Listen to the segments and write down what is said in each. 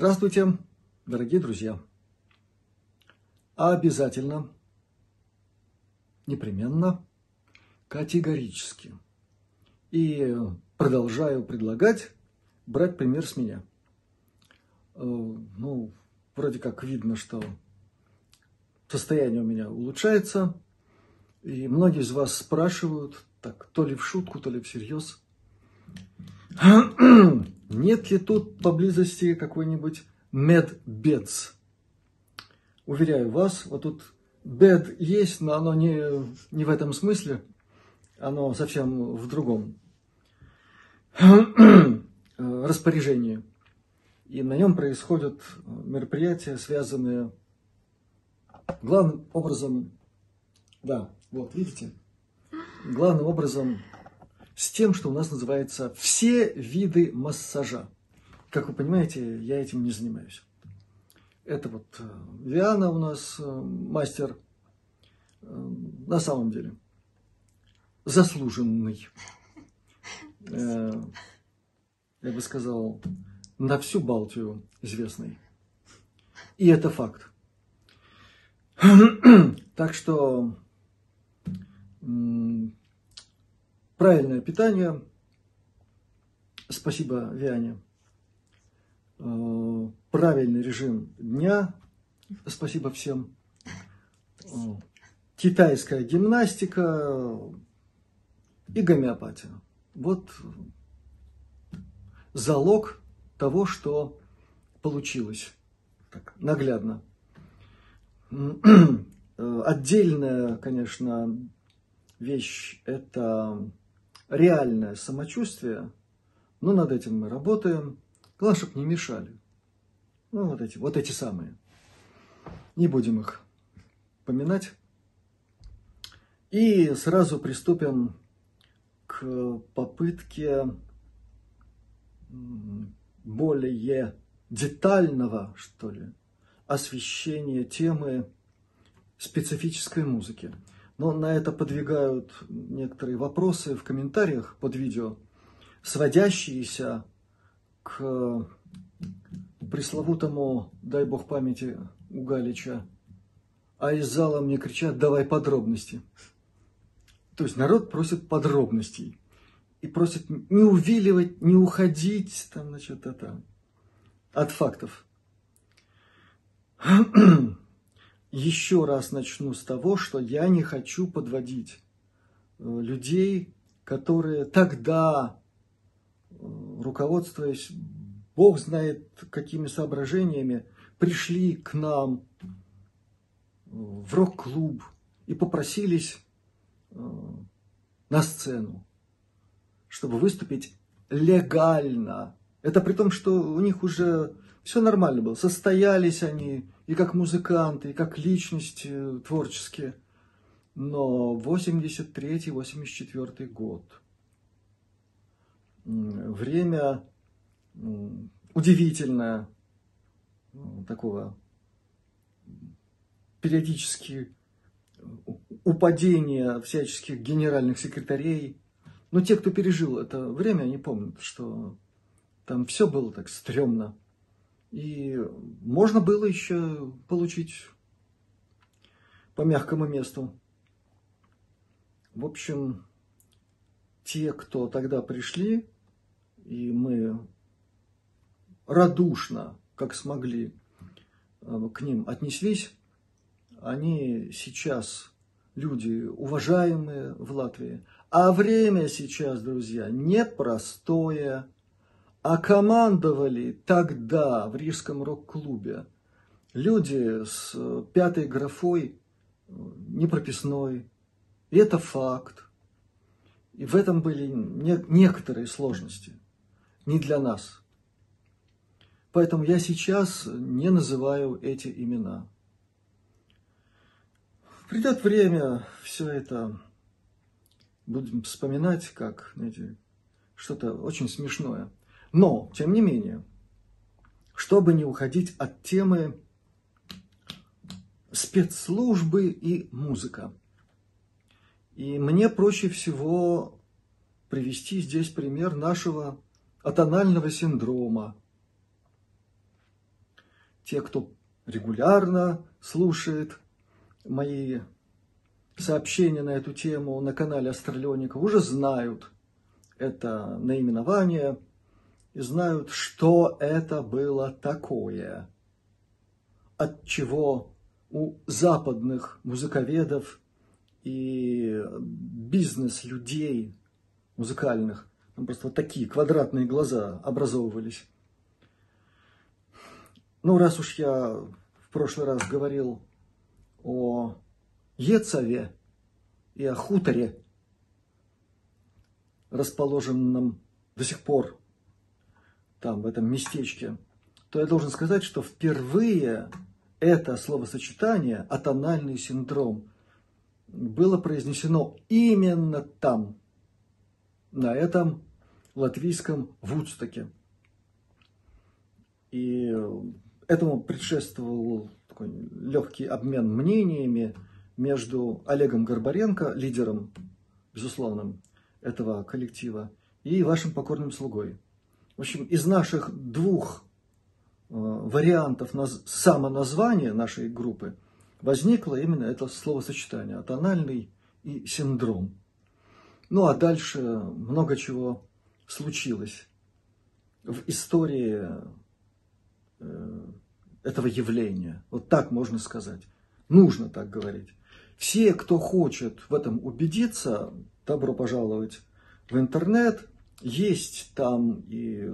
Здравствуйте, дорогие друзья! Обязательно, непременно, категорически. И продолжаю предлагать брать пример с меня. Вроде как видно, что состояние у меня улучшается. И многие из вас спрашивают, так, то ли в шутку, то ли всерьез, нет ли тут поблизости какой-нибудь медбец? Уверяю вас, вот тут бед есть, но оно не в этом смысле, оно совсем в другом распоряжении. И на нем происходят мероприятия, связанные главным образом, да, вот видите, главным образом с тем, что у нас называется все виды массажа. Как вы понимаете, я этим не занимаюсь. Это вот Виана у нас мастер, на самом деле, заслуженный. Я бы сказал, на всю Балтию известный. И это факт. Так что правильное питание, спасибо Виане. Правильный режим дня, спасибо всем. Китайская гимнастика и гомеопатия. Вот залог того, что получилось так наглядно. Отдельная, конечно, вещь – это реальное самочувствие, но над этим мы работаем. Главное, чтобы не мешали. Вот эти самые. Не будем их поминать. И сразу приступим к попытке более детального, что ли, освещения темы специфической музыки. Но на это подвигают некоторые вопросы в комментариях под видео, сводящиеся к пресловутому, дай бог памяти у Галича, а из зала мне кричат: давай подробности. То есть народ просит подробностей и просит не увиливать, не уходить там, значит, от фактов. Еще раз начну с того, что я не хочу подводить людей, которые тогда, руководствуясь Бог знает какими соображениями, пришли к нам в рок-клуб и попросились на сцену, чтобы выступить легально. Это при том, что у них уже все нормально было. Состоялись они и как музыканты, и как личности творческие. Но 83-84 год. Время удивительное, такого периодически упадения всяческих генеральных секретарей. Но те, кто пережил это время, они помнят, что там все было так стрёмно. И можно было еще получить по мягкому месту. В общем, те, кто тогда пришли, и мы радушно, как смогли, к ним отнеслись, они сейчас люди уважаемые в Латвии. А время сейчас, друзья, непростое. А командовали тогда в Рижском рок-клубе люди с 5-й графой непрописной. И это факт. И в этом были некоторые сложности. Не для нас. Поэтому я сейчас не называю эти имена. Придет время, все это будем вспоминать как, знаете, что-то очень смешное. Но, тем не менее, чтобы не уходить от темы спецслужбы и музыка. И мне проще всего привести здесь пример нашего атонального синдрома. те, кто регулярно слушает мои сообщения на эту тему на канале Астралионика, уже знают это наименование и знают, что это было такое, от чего у западных музыковедов и бизнес-людей музыкальных там просто вот такие квадратные глаза образовывались. Ну, раз уж я в прошлый раз говорил о Ецаве и о хуторе, расположенном до сих пор там, в этом местечке, то я должен сказать, что впервые это словосочетание «атональный синдром» было произнесено именно там, на этом латвийском Вудстоке. И этому предшествовал такой легкий обмен мнениями между Олегом Горбаренко, лидером, безусловным, этого коллектива, и вашим покорным слугой. В общем, из наших двух вариантов самоназвания нашей группы возникло именно это словосочетание «атональный» и «синдром». Ну а дальше много чего случилось в истории этого явления. Вот так можно сказать. Нужно так говорить. Все, кто хочет в этом убедиться, добро пожаловать в интернет. Есть там и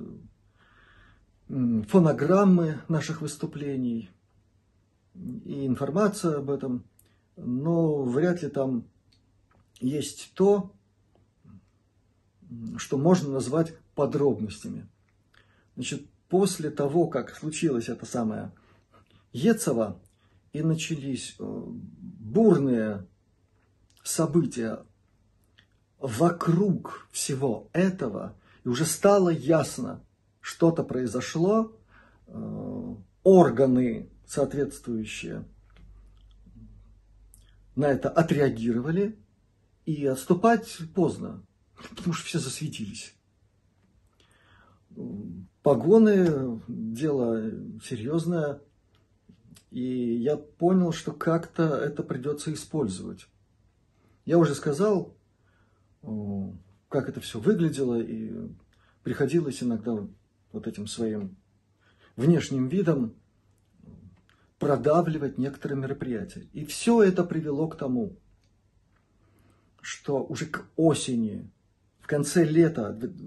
фонограммы наших выступлений, и информация об этом, но вряд ли там есть то, что можно назвать подробностями. Значит, после того, как случилось это самое Ецава, и начались бурные события вокруг всего этого, и уже стало ясно, что-то произошло, органы соответствующие на это отреагировали, и отступать поздно, потому что все засветились. Погоны – дело серьезное, и я понял, что как-то это придется использовать. Я уже сказал, как это все выглядело, и приходилось иногда вот этим своим внешним видом продавливать некоторые мероприятия. И все это привело к тому, что уже к осени, в конце лета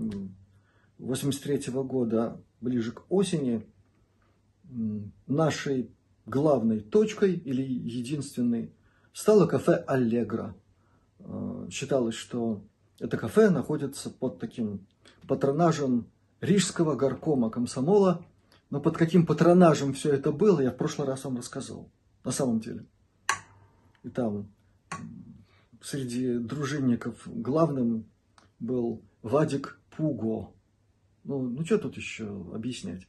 1983 года, ближе к осени, нашей главной точкой или единственной стало кафе «Аллегро». Считалось, что это кафе находится под таким патронажем Рижского горкома комсомола, но под каким патронажем все это было, я в прошлый раз вам рассказал, на самом деле. И там среди дружинников главным был Вадик Пуго. Ну что тут еще объяснять?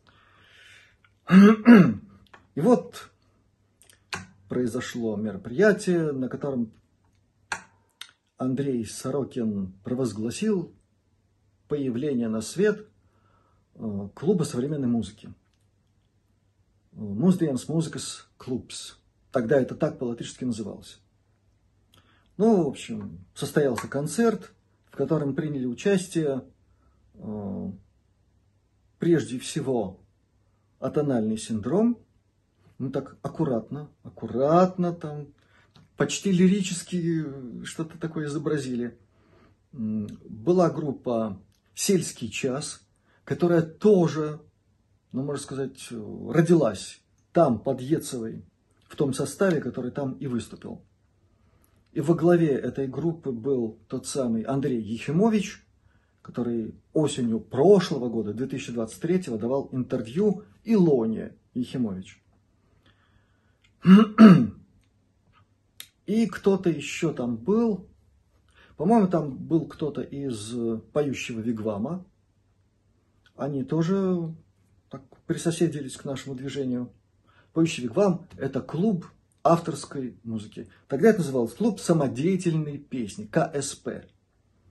И вот произошло мероприятие, на котором Андрей Сорокин провозгласил появление на свет клуба современной музыки. Mūsdienas mūzikas klubs. Тогда это так по-латышски называлось. Ну, в общем, состоялся концерт, в котором приняли участие прежде всего атональный синдром. Ну так аккуратно там, почти лирически что-то такое изобразили. Была группа «Сельский час», которая тоже, ну, можно сказать, родилась там, под Ецавой, в том составе, который там и выступил. И во главе этой группы был тот самый Андрей Ехимович, который осенью прошлого года, 2023, давал интервью Илоне Ехимович. И кто-то еще там был. По-моему, там был кто-то из поющего Вигвама. Они тоже так присоседились к нашему движению. Поющий Вигвам – это клуб авторской музыки. Тогда это называлось клуб самодеятельной песни, КСП.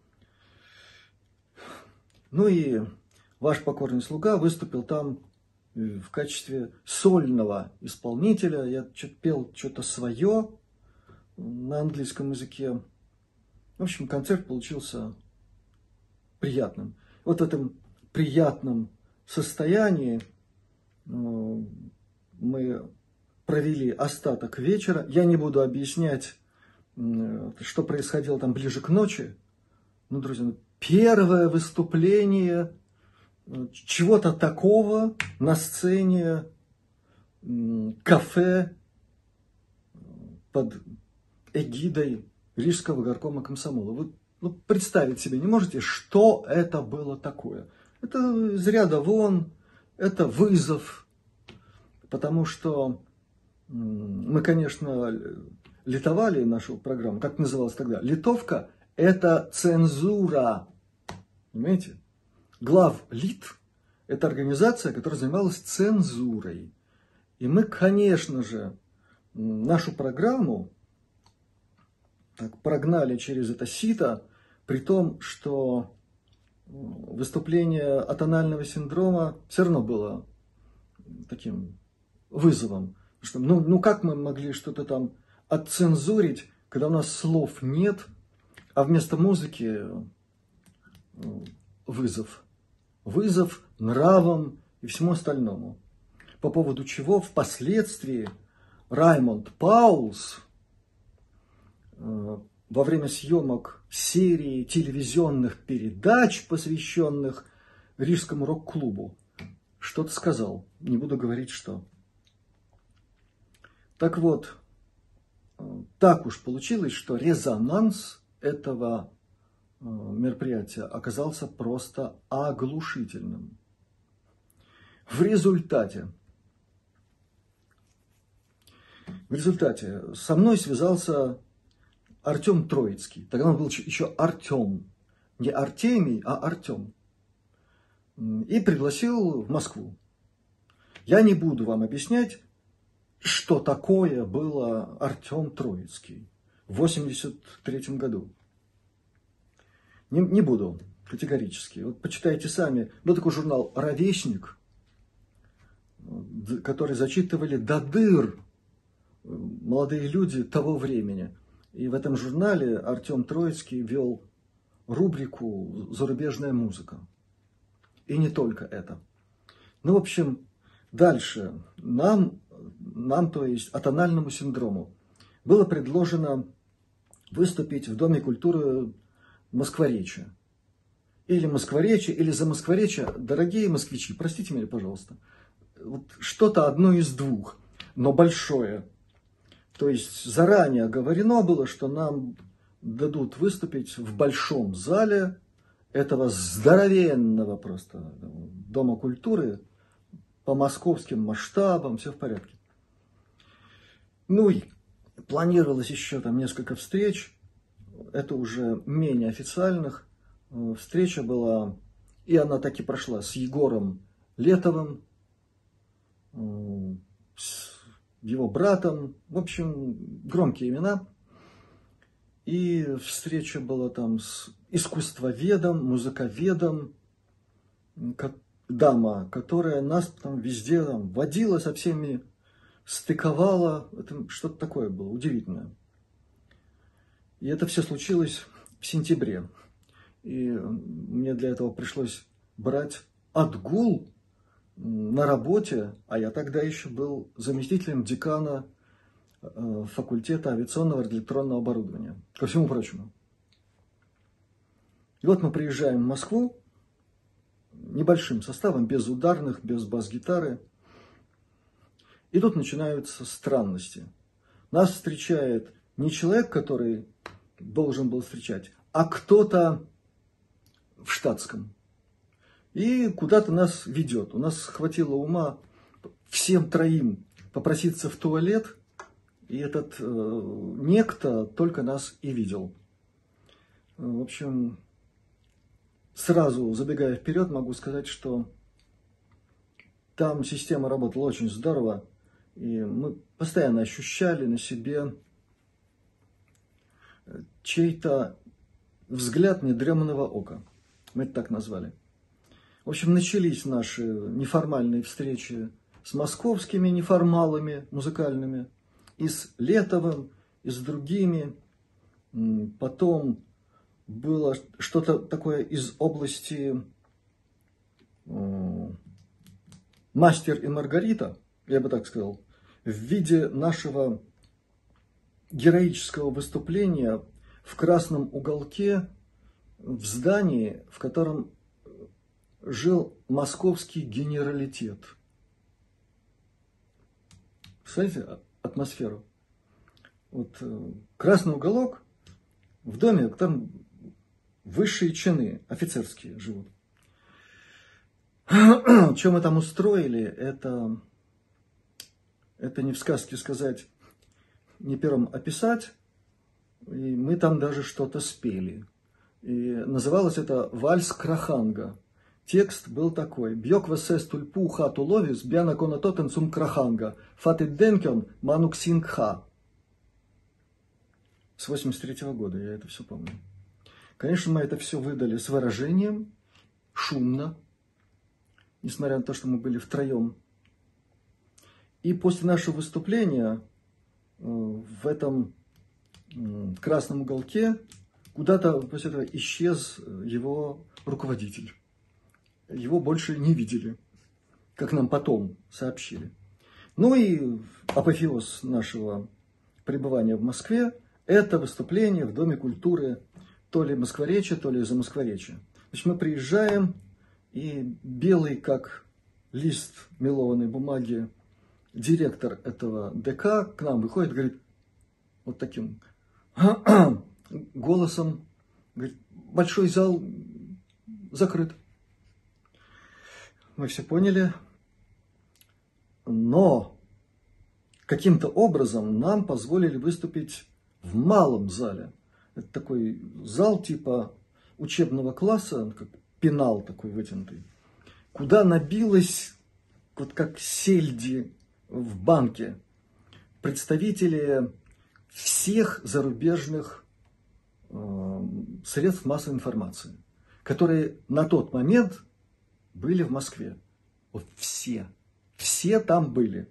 Ну и ваш покорный слуга выступил там в качестве сольного исполнителя. Я пел что-то свое на английском языке. В общем, концерт получился приятным. Вот в этом приятном состоянии мы провели остаток вечера. Я не буду объяснять, что происходило там ближе к ночи. Ну, друзья, первое выступление чего-то такого на сцене кафе под эгидой Рижского горкома комсомола. Вы представить себе не можете, что это было такое. Это из ряда вон, это вызов, потому что мы, конечно, литовали нашу программу, как называлась тогда. Литовка – это цензура, понимаете? Главлит – это организация, которая занималась цензурой. И мы, конечно же, нашу программу так прогнали через это сито, при том, что выступление атонального синдрома все равно было таким вызовом. Что, как мы могли что-то там отцензурить, когда у нас слов нет, а вместо музыки вызов. Вызов нравам и всему остальному. По поводу чего впоследствии Раймонд Паулс во время съемок серии телевизионных передач, посвященных Рижскому рок-клубу, что-то сказал. Не буду говорить, что. Так вот, так уж получилось, что резонанс этого мероприятия оказался просто оглушительным. В результате со мной связался Артем Троицкий. Тогда он был еще Артем. Не Артемий, а Артем. И пригласил в Москву. Я не буду вам объяснять, что такое было Артем Троицкий в 1983 году. Не буду категорически. Вот почитайте сами. Был такой журнал «Ровесник», который зачитывали до дыр молодые люди того времени. И в этом журнале Артем Троицкий вел рубрику «Зарубежная музыка». И не только это. Ну, в общем, дальше нам, то есть атональному синдрому, было предложено выступить в Доме культуры Москворечья. Или Москворечье, или за Москворечье. Дорогие москвичи, простите меня, пожалуйста. Вот что-то одно из двух, но большое. То есть заранее оговорено было, что нам дадут выступить в большом зале этого здоровенного просто Дома культуры по московским масштабам, все в порядке. Ну и планировалось еще там несколько встреч, это уже менее официальных. Встреча была, и она так и прошла, с Егором Летовым, с его братом, в общем, громкие имена. И встреча была там с искусствоведом, музыковедом, дама, которая нас там везде там водила со всеми, стыковала. Это что-то такое было удивительное. И это все случилось в сентябре. И мне для этого пришлось брать отгул на работе, а я тогда еще был заместителем декана факультета авиационного радиоэлектронного оборудования, ко всему прочему. И вот мы приезжаем в Москву небольшим составом, без ударных, без бас-гитары. И тут начинаются странности. Нас встречает не человек, который должен был встречать, а кто-то в штатском. И куда-то нас ведет. У нас хватило ума всем троим попроситься в туалет, и этот некто только нас и видел. В общем, сразу забегая вперед, могу сказать, что там система работала очень здорово, и мы постоянно ощущали на себе чей-то взгляд недреманного ока. Мы это так назвали. В общем, начались наши неформальные встречи с московскими неформалами музыкальными, и с Летовым, и с другими. Потом было что-то такое из области «Мастер и Маргарита», я бы так сказал, в виде нашего героического выступления в красном уголке в здании, в котором жил московский генералитет. Представляете атмосферу? Вот красный уголок в доме, там высшие чины, офицерские живут. Что мы там устроили, это не в сказке сказать, не пером описать. И мы там даже что-то спели. И называлось это «Вальс Краханга». Текст был такой: «Бьёк весес тульпу хату ловис, бяна конототен сум краханга, фатит денкен манук сингха». С 83-го года, я это все помню. Конечно, мы это все выдали с выражением, шумно, несмотря на то, что мы были втроем. И после нашего выступления в этом красном уголке куда-то после этого исчез его руководитель. Его больше не видели, как нам потом сообщили. Ну и апофеоз нашего пребывания в Москве – это выступление в Доме культуры то ли Москворечья, то ли Замоскворечья. Значит, мы приезжаем, и белый, как лист мелованной бумаги, директор этого ДК к нам выходит и говорит вот таким голосом, говорит: большой зал закрыт. Мы все поняли, но каким-то образом нам позволили выступить в малом зале. Это такой зал типа учебного класса, как пенал такой вытянутый, куда набилось, вот как сельди в банке, представители всех зарубежных средств массовой информации, которые на тот момент были в Москве. Вот все там были.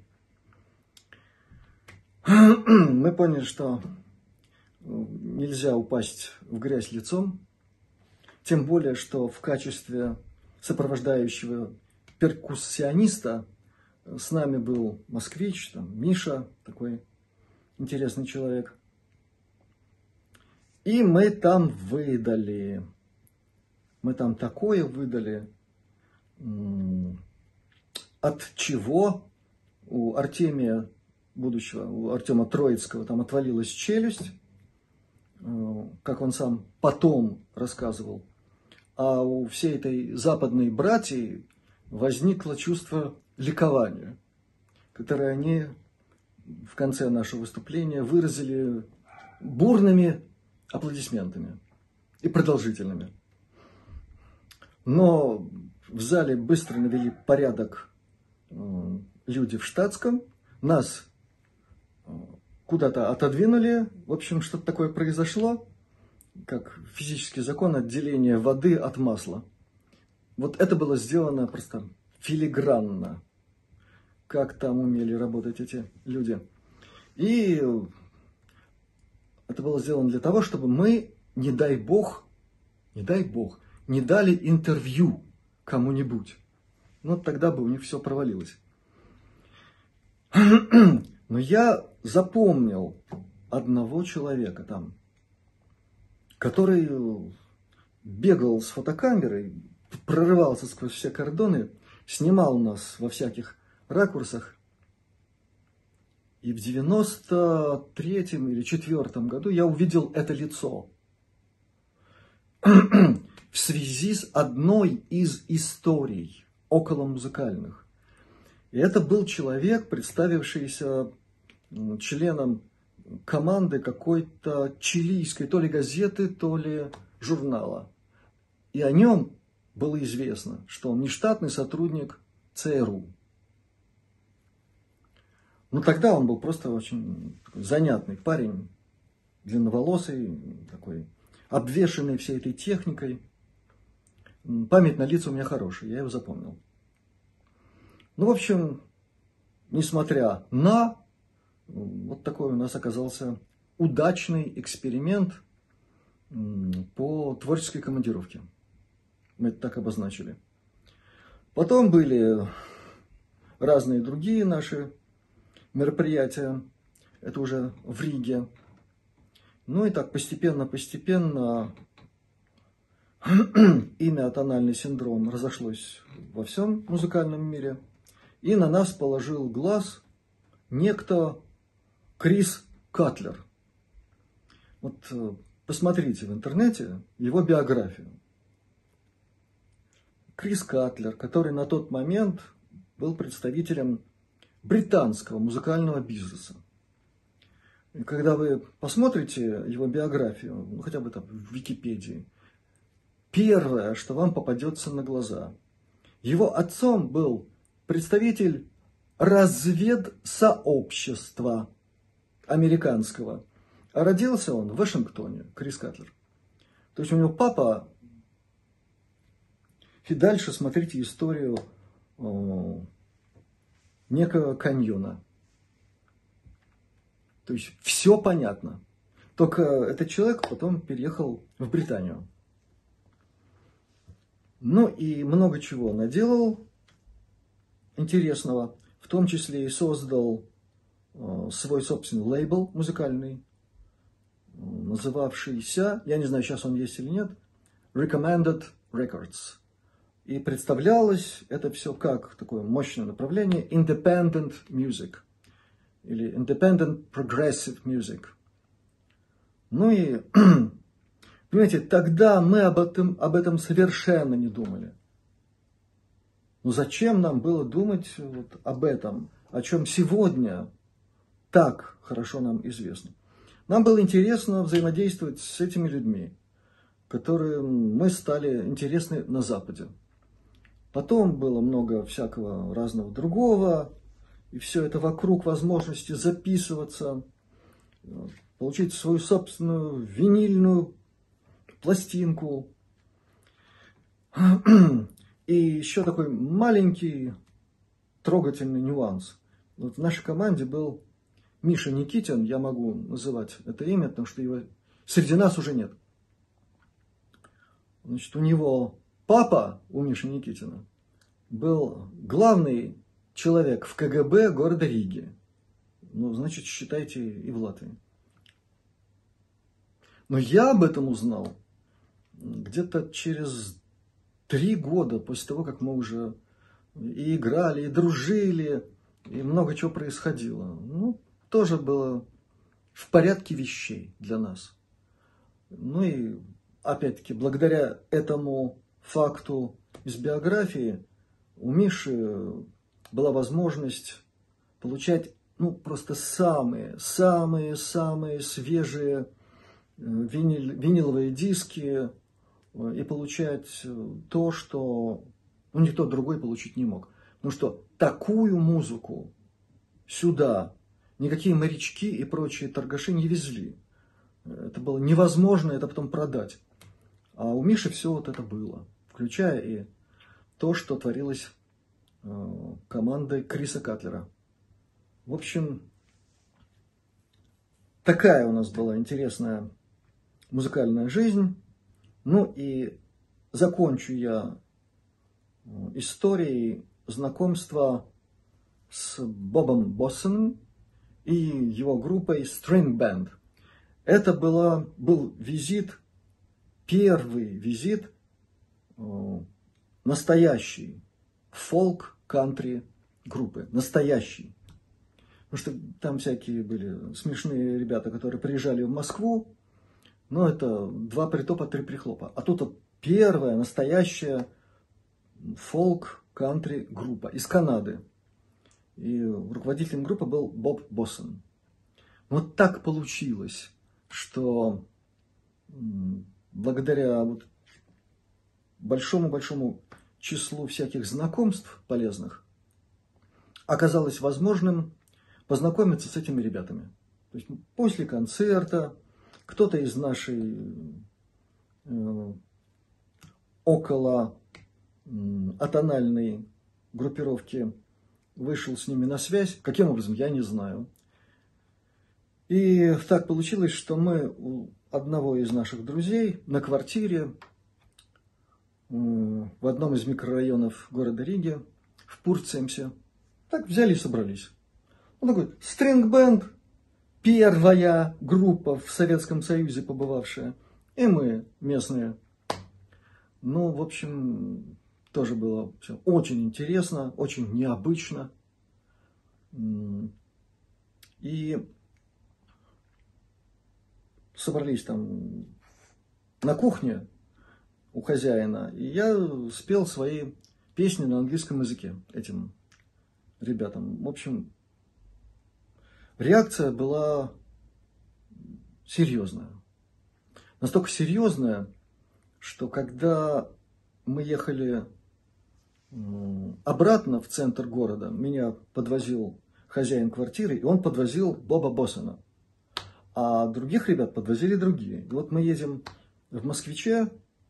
Мы поняли, что нельзя упасть в грязь лицом, тем более, что в качестве сопровождающего перкуссиониста с нами был москвич, там, Миша, такой интересный человек. И мы там выдали. Мы там такое выдали, от чего у Артемия будущего, у Артема Троицкого там отвалилась челюсть, как он сам потом рассказывал. А у всей этой западной братьи возникло чувство ликования, которое они в конце нашего выступления выразили бурными аплодисментами и продолжительными. Но в зале быстро навели порядок люди в штатском, нас куда-то отодвинули, в общем, что-то такое произошло, как физический закон отделения воды от масла. Вот это было сделано просто филигранно, как там умели работать эти люди. И это было сделано для того, чтобы мы, не дай бог, не дали интервью кому-нибудь. Ну, тогда бы у них все провалилось. Но я запомнил одного человека там, который бегал с фотокамерой, прорывался сквозь все кордоны, снимал нас во всяких ракурсах. И в 93-м или 94-м году я увидел это лицо в связи с одной из историй околомузыкальных. И это был человек, представившийся членом команды какой-то чилийской то ли газеты, то ли журнала. И о нем было известно, что он нештатный сотрудник ЦРУ. Ну, тогда он был просто очень такой занятный парень, длинноволосый, такой обвешанный всей этой техникой. Память на лица у меня хорошая, я его запомнил. Ну, в общем, несмотря на, вот такой у нас оказался удачный эксперимент по творческой командировке. Мы это так обозначили. Потом были разные другие наши мероприятия. Это уже в Риге. Ну и так постепенно имя «Тональный синдром» разошлось во всем музыкальном мире. И на нас положил глаз некто Крис Катлер. Вот посмотрите в интернете его биографию. Крис Катлер, который на тот момент был представителем британского музыкального бизнеса. И когда вы посмотрите его биографию, ну, хотя бы там в Википедии, первое, что вам попадется на глаза, его отцом был представитель разведсообщества американского. А родился он в Вашингтоне, Крис Катлер. То есть у него папа... И дальше смотрите историю некого каньона. То есть все понятно. Только этот человек потом переехал в Британию. Ну и много чего наделал интересного. В том числе и создал свой собственный лейбл музыкальный, называвшийся, я не знаю, сейчас он есть или нет, Recommended Records. И представлялось это все как такое мощное направление Independent Music или Independent Progressive Music. Ну и, понимаете, тогда мы об этом совершенно не думали. Ну зачем нам было думать вот об этом, о чем сегодня так хорошо нам известно? Нам было интересно взаимодействовать с этими людьми, которым мы стали интересны на Западе. Потом было много всякого разного другого, и все это вокруг возможности записываться, получить свою собственную винильную пластинку. И еще такой маленький трогательный нюанс. Вот в нашей команде был Миша Никитин, я могу называть это имя, потому что его среди нас уже нет. Значит, у него папа, у Миши Никитина, был главный человек в КГБ города Риги. Ну, значит, считайте, и в Латвии. Но я об этом узнал где-то через 3 года после того, как мы уже и играли, и дружили, и много чего происходило. Ну, тоже было в порядке вещей для нас. Ну и, опять-таки, благодаря этому факту из биографии у Миши была возможность получать, ну, просто самые свежие виниловые диски и получать то, что никто другой получить не мог. Потому что такую музыку сюда никакие морячки и прочие торгаши не везли. Это было невозможно это потом продать. А у Миши все вот это было, включая и то, что творилось командой Криса Катлера. В общем, такая у нас была интересная музыкальная жизнь. Ну и закончу я историей знакомства с Бобом Боссеном и его группой String Band. Это был визит, первый визит настоящий фолк-кантри группы. Настоящий. Потому что там всякие были смешные ребята, которые приезжали в Москву. Но это 2 притопа, 3 прихлопа. А тут вот первая настоящая фолк-кантри группа из Канады. И руководителем группы был Боб Боссен. Вот так получилось, что благодаря вот большому числу всяких знакомств полезных оказалось возможным познакомиться с этими ребятами. То есть после концерта кто-то из нашей около атональной группировки вышел с ними на связь. Каким образом, я не знаю. И так получилось, что мы у одного из наших друзей на квартире в одном из микрорайонов города Риги, в Пурцемсе, так взяли и собрались. Он такой, стринг-бенд, первая группа в Советском Союзе побывавшая, и мы местные. Ну, в общем, тоже было все очень интересно, очень необычно. И собрались там на кухне у хозяина, и я спел свои песни на английском языке этим ребятам. В общем, реакция была серьезная. Настолько серьезная, что когда мы ехали обратно в центр города, меня подвозил хозяин квартиры, и он подвозил Боба Боссена. А других ребят подвозили другие. И вот мы едем в «Москвиче»,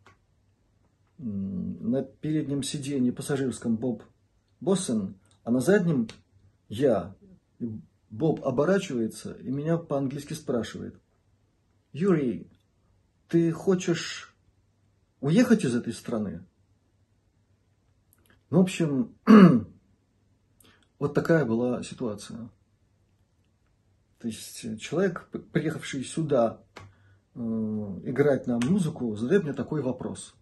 на переднем сиденье пассажирском Боб Боссен, а на заднем я. И Боб оборачивается и меня по-английски спрашивает: «Юрий, ты хочешь уехать из этой страны?» Ну, в общем, вот такая была ситуация. То есть человек, приехавший сюда играть нам музыку, задает мне такой вопрос.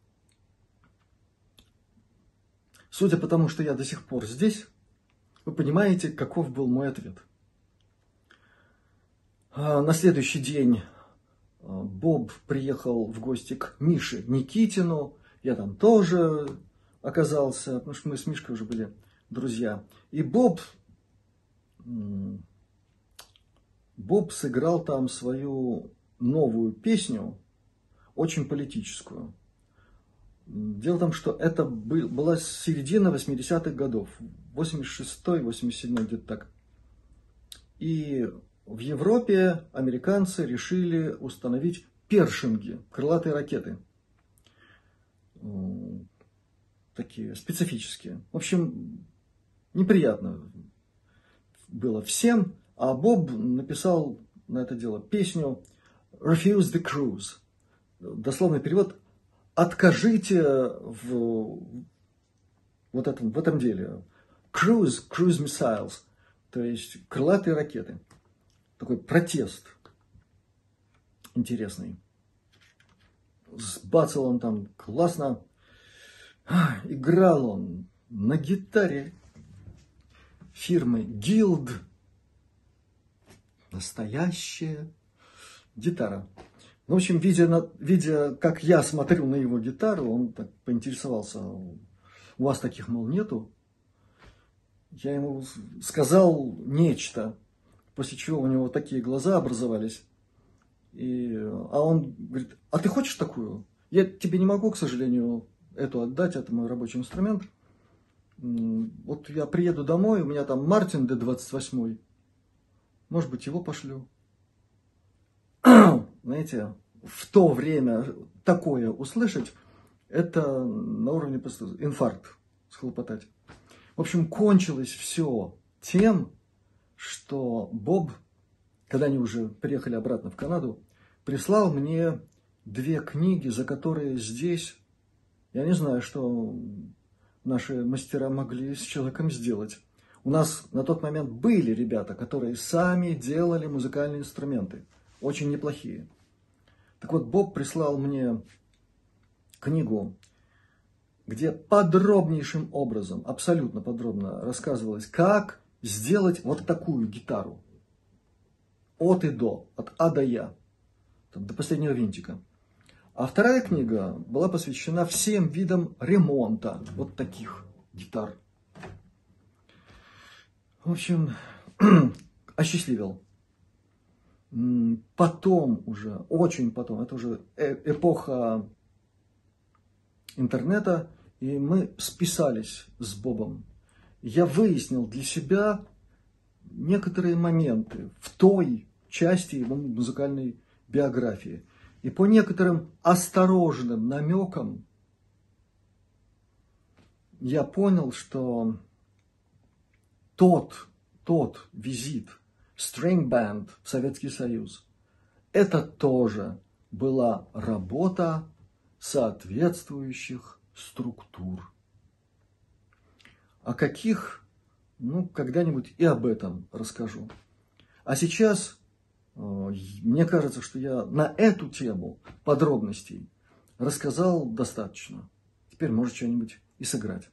Судя по тому, что я до сих пор здесь, вы понимаете, каков был мой ответ. На следующий день Боб приехал в гости к Мише Никитину. Я там тоже оказался, потому что мы с Мишкой уже были друзья. И Боб сыграл там свою новую песню, очень политическую. Дело в том, что это была середина 80-х годов, 86-й, 87-й, где-то так. И в Европе американцы решили установить першинги, крылатые ракеты. Такие специфические. В общем, неприятно было всем. А Боб написал на это дело песню «Refuse the cruise». Дословный перевод «Откажите в этом деле». Cruise missiles, то есть крылатые ракеты. Такой протест интересный. Сбацал он там классно. Играл он на гитаре фирмы Guild. Настоящая гитара. В общем, видя, как я смотрю на его гитару, он так поинтересовался: у вас таких, мол, нету? Я ему сказал нечто, после чего у него такие глаза образовались. А он говорит: а ты хочешь такую? Я тебе не могу, к сожалению, эту отдать, это мой рабочий инструмент. Вот я приеду домой, у меня там Мартин D28, может быть, его пошлю. Знаете, в то время такое услышать, это на уровне просто инфаркт схлопотать. В общем, кончилось все тем, что Боб, когда они уже приехали обратно в Канаду, прислал мне 2 книги, за которые здесь, я не знаю, что наши мастера могли с человеком сделать. У нас на тот момент были ребята, которые сами делали музыкальные инструменты, очень неплохие. Так вот, Боб прислал мне книгу, где подробнейшим образом, абсолютно подробно рассказывалось, как сделать вот такую гитару. От и до, от А до Я, до последнего винтика. А вторая книга была посвящена всем видам ремонта вот таких гитар. В общем, осчастливил. Потом уже, очень потом, это уже эпоха интернета, и мы списались с Бобом. Я выяснил для себя некоторые моменты в той части его музыкальной биографии. И по некоторым осторожным намекам я понял, что тот визит String Band в Советский Союз, это тоже была работа соответствующих структур. О каких, когда-нибудь и об этом расскажу. А сейчас, мне кажется, что я на эту тему подробностей рассказал достаточно. Теперь может что-нибудь и сыграть.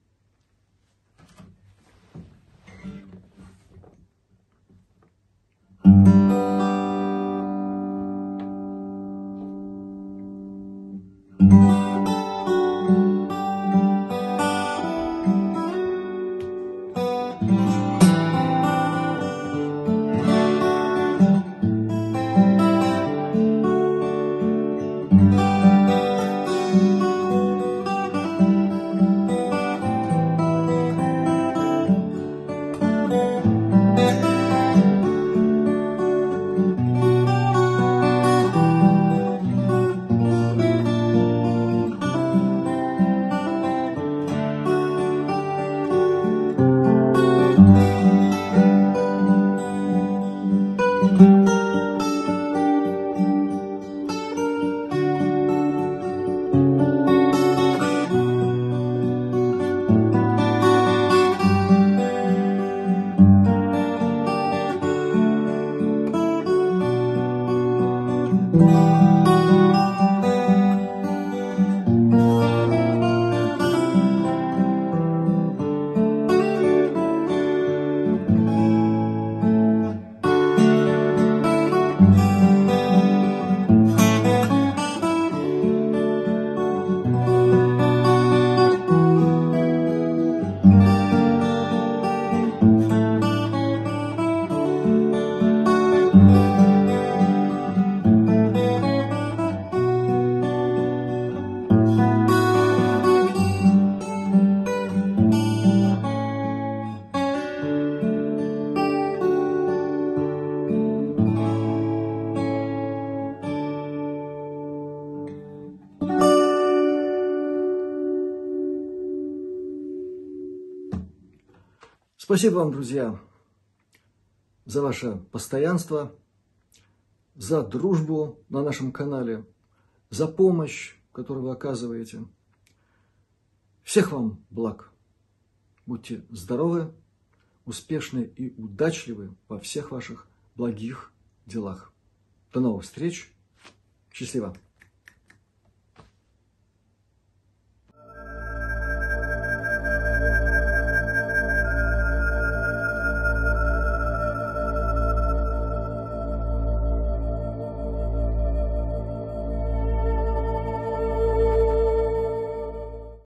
Спасибо вам, друзья, за ваше постоянство, за дружбу на нашем канале, за помощь, которую вы оказываете. Всех вам благ. Будьте здоровы, успешны и удачливы во всех ваших благих делах. До новых встреч. Счастливо.